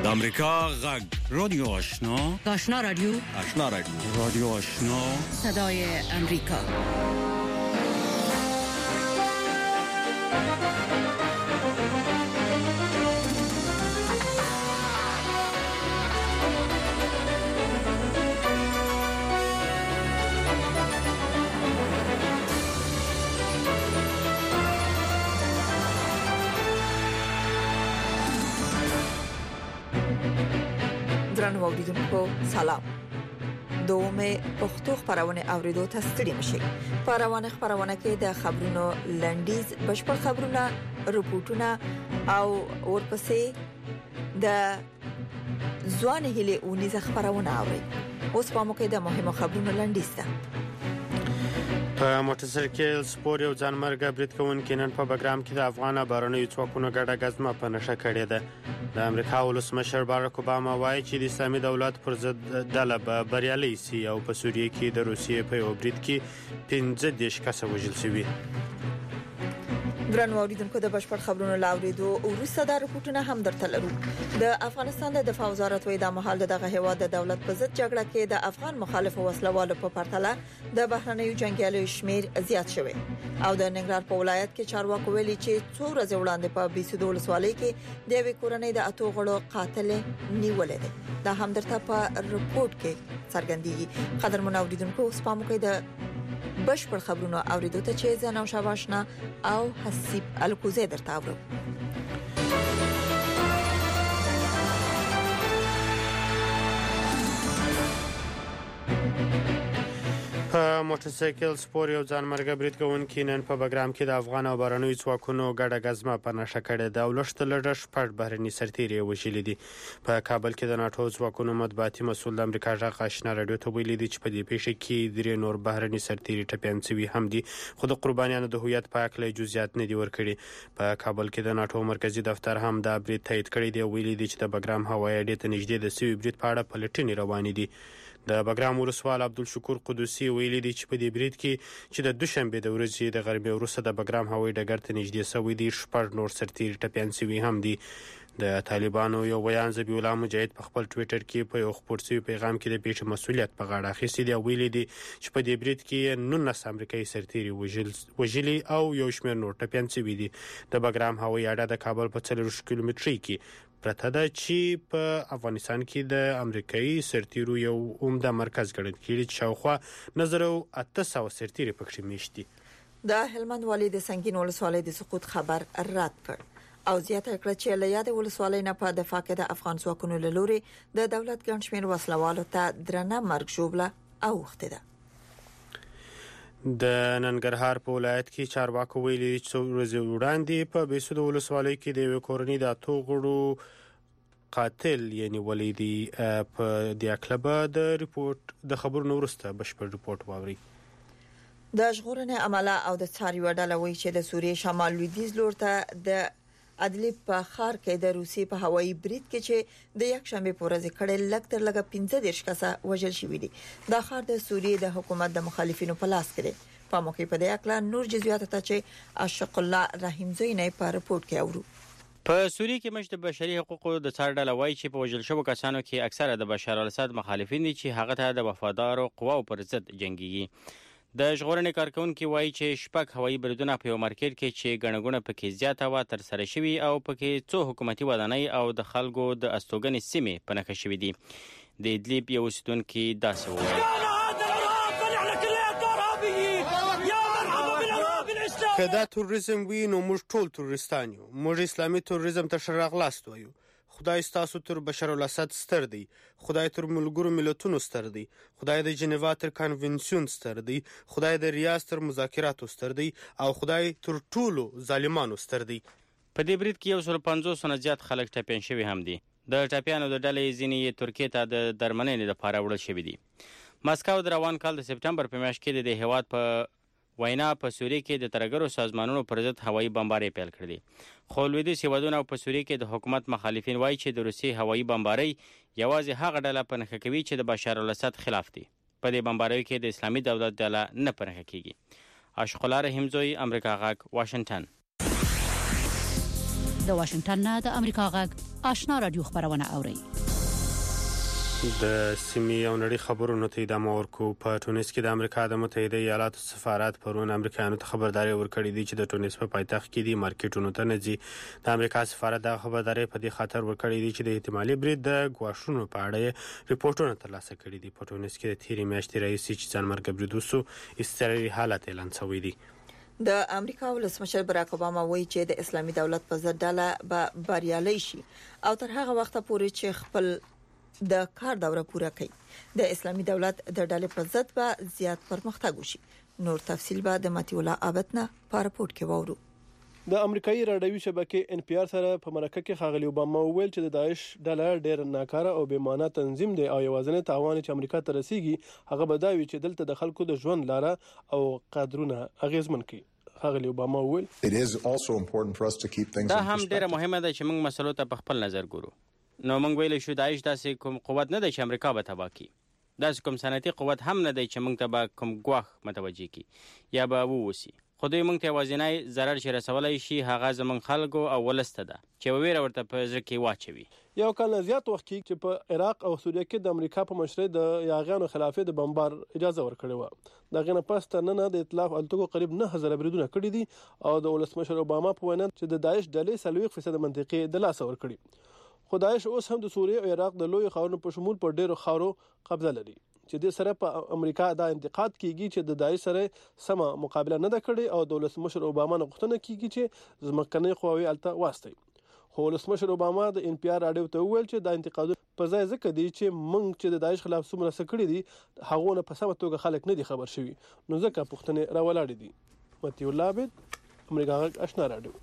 امریکا غږ رادیو آشنا رادیو رادیو آشنا صدای امریکا. درنو اوریدونکو سلام. دومه پښتو خبرونه اوریدو ته ستړي مشي. خبرونه کې د خبرونو لنډیز، بشپړ خبرونه، رپورټونه او ورپسې د ځوان هلي اونیزه خبرونه اوري. اوس په موږ کې د مهمو خبرونو لنډیز ده. په موټرسایکل سپور یو ځانمرګ برید کوونکی نن په بګرام کې د افغان بهرنیو ځواکونو ګډه غزمه په نشه کړې ده. د امریکا ولسمشر باراک اوباما وایي چې د اسلامي دولت پر ضد ډله به بریالۍ سي او په سوریه کې د روسیې په یو برید کې 15 کسه وژل شوي. درنو اوریدونکو د بشپړ خبرونو لاوریدو وروسته د رپورټونه هم درته لرو. د افغانستان د دفاع وزارت وایي د مهال دغه هیواد د دولت په ضد جګړه کې د افغان مخالفو وسلوالو په پرتله د بهرنیو جنگیالیو شمیر زیات شوی او د ننګرهار په ولایت کې چارواکو ویلي چې څو ورځې وړاندې په بیسود ولسوالۍ کې د یوې کورنۍ د 8 غړو قاتل نیولې ده. دا هم درته په رپورټ کې څرګندېږي. قدرمن اوریدونکو اوس په موږ کې د بشپړ خبرونه اوریدو ته چې زنه او شاباشنا او حسیب الکوزه درته اورو. په موټرسایکل سپور یو ځانمرګ برید کوونکی نن په بګرام کې د افغان او بهرنیو ځواکونو ګډه غزمه په نشه کړې ده او لږ شپږ بهرني سرتیري وژلي دي. په کابل کې د ناتو ځواکونو مطبوعاتي مسؤل د امریکا غږ آشنا رادیو ته ویلي دي چې په دې پیښه کې درې نور بهرني سرتیري ټپیان شوي هم دي، خو د قربانیانو د هویت په اړه جزئیات نه دي ورکړي. په کابل کې د ناتو مرکزی دفتر هم دا برید تایید کړی دی او ویلي دي چې د بګرام هوایي اډې ته نږدې د سوي برید په اړه پلټنې روانې دي. د بګرام ولسوال عبدالشکور قدوسی ویلي دی چې په دې برید کې چې د دوشنبه د ورځې د غرمې وروسته د بګرام هوایي ډګر ته نږدې شوی دي، شپږ نور سرتیري ټپیان شوي هم دي. د طالبانو یو بیان ذبیح الله مجاهد په خپل ټویټر کې په یو خپور شوی پیغام کې د پیښې مسؤلیت په غاړه اخیستی دی او ویلي دی چې په دې برید کې 19 امریکایي سرتیري وژلي او یو شمېر نور ټپیان شوي دي. د بګرام هوایي اډه د کابل په 40 کیلومترۍ کې پرته ده چې په افغانستان کې د امریکایي سرتیرو یو عمده مرکز ګڼل کېږي چې شاوخوا 1800 سرتیري پکې میشت دي. د هلمند والي د سنگین ولسوالۍ د سقوط خبر رد کړ او زیاته کړه چې له یاد ولسوالۍ نه په دفاع کې د افغان ځواکونو له لوري د دولت ګڼ شمېر وسلوالو ته درنه مرګ ژوبله اوښتې ده. د ننګرهار په ولایت کې چارواکو ویلي چې ورځې وړاندې په بیسود ولسوالۍ کې د یوې کورنۍ د 8 غړو قاتل یعنی ولیدي. په دې اړه د ریپورت د خبرونو وروسته بشپړ ریپورت واوري. د ژغورنې عمله او د څاروي ډله وایي چې د سوریې شمال لویدیځ لور ته د ادلیب په خار کې د روسي په هوایي برید کې چې د یک شنبه په ورځ کړه لکتر لګه 15 کسه وژل شوی دي. دا خار د سوریې د حکومت د مخالفینو په لاس کې دی. په موقع په دې اړه نور جزئیات ته چې اشق الله رحیم زوینه په رپورت کې اورو. په سوریه کې مجلس بشري حقوقو د څار ډله وایي چې په وژل شوو کسانو کې اکثره د بشار الاسد مخالفین دي چې هغه ته د وفادارو قواو پر ضد جنگيږي. د ژغورنې کارکونکو وایي چې شپږ هوایي بریدونه په یو مارکیټ کې چې ګڼګونه پکې زیاته و تر سره شوي او پکې څو حکومتي ودانۍ او د خلکو د استوګنې سیمې په نښه شوي دي. د ادلیب یو اوسیدونکي داسې وویل: که دا تروریزم وي نو موږ ټول تروریستان یو. موږ اسلامي تروریزم ته ښه راغلاست وایو. خدای ستاسو تر بشار الاسد ستر دی، خدای تر ملګرو ملتونو ستر دی، خدای د جنیوا تر کنونسیون ستر دی، خدای د ریاض تر مذاکراتو ستر دی او خدای تر ټولو ظالمانو ستر دی. په دې برید کې 150 نه زیات خلک ټپیان شوي هم دي. د ټپیانو د ډلې ځینې ترکیې ته د درملنې لپاره وړل شوي دي. مسکو د روان کال د سپټمبر په میاشت کې د هیواد په وینا په سوریه کې د ترګرو سازمانونو پر ضد هوایي بمبارۍ پیل کړې. خو لویدیځ هیوادونه په سوریه کې د حکومت مخالفین وایي چې د روسي هوایي بمبارۍ یوازې هغه ډله په نښه کوي چې د بشار الاسد خلاف دي. په دې بمباریو کې د اسلامي دولت ډله نه په نښه کیږي. اشق الله رحیم زوی، امریکا غږ، واشنگټن. د واشنگټن نه د امریکا غږ آشنا رادیو خبرونه اوري. د سیمې او نړۍ خبرونو ته ادامه ورکو. په ټونس کې د امریکا د متحده ایالاتو سفارت پرون امریکایانو ته خبرداري ورکړې دي چې د ټونس په پایتخت کې د مارکیټونو ته نه ځي. د امریکا سفارت د خبرداري په دې خاطر ورکړې دي چې د احتمالي برید د ګواښونو په اړه ریپورتونه ترلاسه کړي دي. په ټونس کې د تیرې میاشتې راهیسې چې ځانمرګ برید وسو اضطراري حالت اعلان شوی دی. د امریکا ولسمشر براک اوباما وایي چې د اسلامي دولت په ضد ډله به بریالي شي او تر هغه وخت پورې چې خپل د کار دوره پوره کړي د اسلامي دولت د ډلې په ضد به زیات پرمختګ وشي. نور تفصیل به د متي الله عابدنا په راپورټ کې وورو. د امریکایي راډیوي شبکې ان پی آر سره په مرکه کې ښاغلي اوباما وویل چې د داعش ډله ډېر ناکاره او بې معنی تنظیم دی او یوازینی تاوان چې امریکا ته رسیږي هغه به دا وي چې دلته د خلکو د ژوند لاره او قدرونه اغیزمن کړي. ښاغلي اوباما وویل دا هم ډېره مهمه ده چې موږ مسلو ته په خپل نظر ګورو. نو موږ ویل شو داعش داسې کوم قوت نه دی چې امریکا به تباه کړي. داسې کوم صنعتي قوت هم نه دی چې موږ ته به کوم ګواښ متوجه کړي یا به ووسی. خو دوی موږ ته یوازینی ضرر چې رسولی شي هغه زموږ خلکو او ولس ته ده چې ویره ورته په زړه کې واچوي. یو کال زیات وخت کې چې په عراق او سوریه کې د امریکا په مشرۍ د یاغیانو خلاف د بمبار اجازه ورکړې و. دغه نه پس تر نن د اطلاف الټکو قریب 9000 بریدونه کړي دي او د ولسمشر اوباما په وینا چې د داعش ډلې 40% منطقې د لاس ورکړي. خو داعش اوس هم د سوریه او عراق د لوی خاورونو په شمول په ډیرو خاورو قبضه لري چې د سره په امریکا دا انتقاد کیږي چې د داعش سره سم مقابله نه کړي او د ولسمشر اوباما نه غوښتنه کیږي چې ځمکنۍ قواوی الته واستي. خو ولسمشر اوباما د ان پی آر راډیو ته وویل چې دا انتقادونه په ځای ځکه دي چې موږ چې د داعش خلاف څومره څه کړي دي هغه نه په سمه توګه خلک نه دي خبر شوي نو ځکه پوښتنې راولاړې دي. متي الله عابد امریکا غږ آشنا راډیو.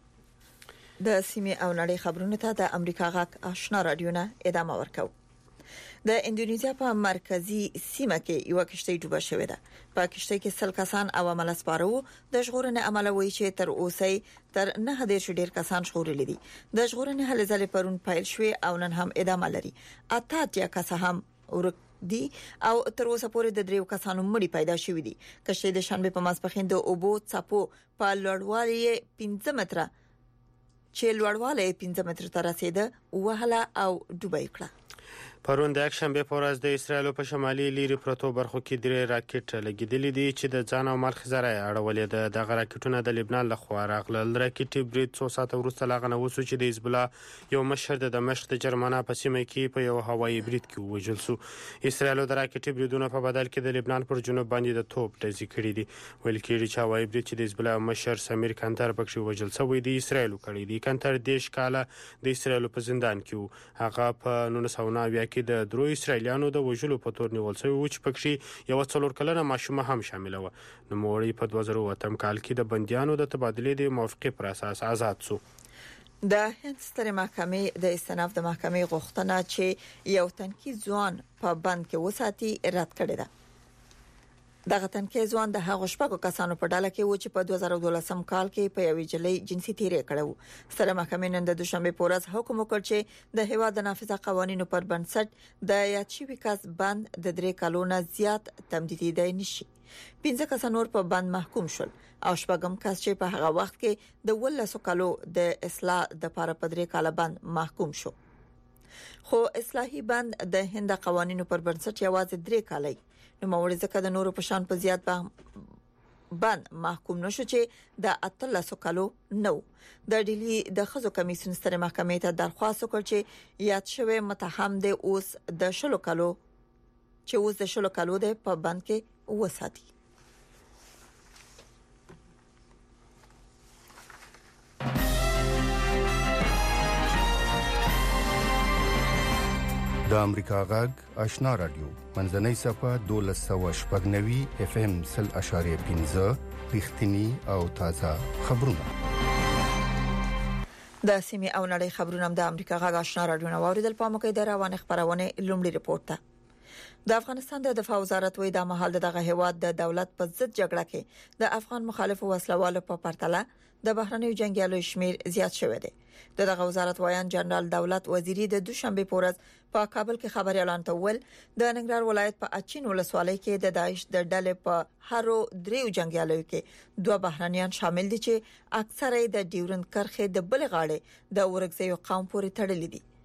د سیمې او نړۍ خبرونو ته د امریکا غږ آشنا رادیو نه ادامه ورکوي. د اندونیزیا په مرکزی سیمه کې یو کشتۍ ډوبه شوې ده. په کشتۍ کې 100 کسان او عمل سپارو د ژغورنې عمل وایي چې تر اوسه تر 9 ډیر کسان ژغورل دي. د ژغورنې هلې ځلې پرون پیل شوې او نن هم ادامه لري. اته کسان هم ورک دي او تر اوسه پورې د 3 کسانو مړي پیدا شوې دي. کشتۍ د شنبه په ماسپښین د اوبو څپو په لوړوالي 15 متره چې لوړوالی 15 متره ته رسیده وهله او ډوبه کړه. پرون د یکشنبه په ورځ د اسرایل په شمالي لیري پروتو برخو کې 3 راکټ لګیدلې دي چې د ځان او مال خزره اړولې ده. د راکټونو د لبنان لخوا راغلل. راکټ برید 2 ساعته وروسته لاغنه وسو چې د حزب الله یو مشر د دمشق د جرمنه په سیمه کې په یو هوایي برید کې وژل شو. اسرایل د راکټ بریدونو په بدل کې د لبنان پر جنوب باندې د توپ ډزې کړې دي. ویل کېږي چې هوایي برید چې د حزب الله مشر سمیر کانتر پکې وژل شوی دی اسرایل کړی دی. کانتر 10 کاله د اسرایل په زندان کې هغه په 1990 کې د درو اسرایلیانو د وژلو په تور نیول شوی و چې پکې یو 4 کلنه ماشومه هم شامل و. نو موري په 2008 کال کې د بنديانو د تبادلې د موافقې پر اساس آزاد شو. د هند سترې محکمې د استئناف د محکمې غوښتنه چې یو تنکي ځوان په بند کې وساتي رد کړې ده. دغه تنکي ځوان د هغو شپږو کسانو په ډله کې و چې په 2012 کال کې په یوې جلۍ جنسي تیری کړو. ستره محکمې نن د دوشنبه په ورځ حکم وکړ چې د هیواد د نافذه قوانینو پر بنسټ د یاد شوي کس بند د 3 کالو نه زیات تمدیدي نشي. 15 کسان نور په بند محکوم شول او شپږم کس چې په هغه وخت کې د 12 کالو د اصلاح د لپاره په 3 کاله بند محکوم شو. خو اصلاحي بند د هند قوانینو پر بنسټ یوازې 3 کالي نو موري ځکه د نورو په شان په زیات بند محکوم نشو چې د 13 کالو نو. د ډیلی د خزو کمیسیون ستره محکمې ته درخواست وکړ چې یاد شوی متهم د اوس د 10 کالو چې اوس د 10 کالو د په بند کې وساتي. د امریکا غږ آشنا رادیو منځنۍ صفه 1290 اف ام 0.15 رښتینی او تازه خبرونه. د سیمې او نړۍ خبرونه د امریکا غږ آشنا رادیو نو اوریدل پامو کې د روان خبرونه لومړی رپورت ته. د افغانستان د دفاع وزارت وایي د مهال دغه هیواد د دولت په ضد جګړه کې د افغان مخالفو وسلوالو په پرتله د بهرنیو جنگیالو شمیر زیات شوی دی. دغه وزارت وایان جنرال دولت وزیری د دوشنبه پورز په کابل کې خبري اعلان کول د ننګرهار ولایت په اچین ولسوالۍ کې د داعش د ډلې په هرو دریو جنگیالو کې دوه بهرنیان شامل دي چې اکثره د ډیورند کرخه د بل غاړې د ورګزیو قوم پورې تړلي دي.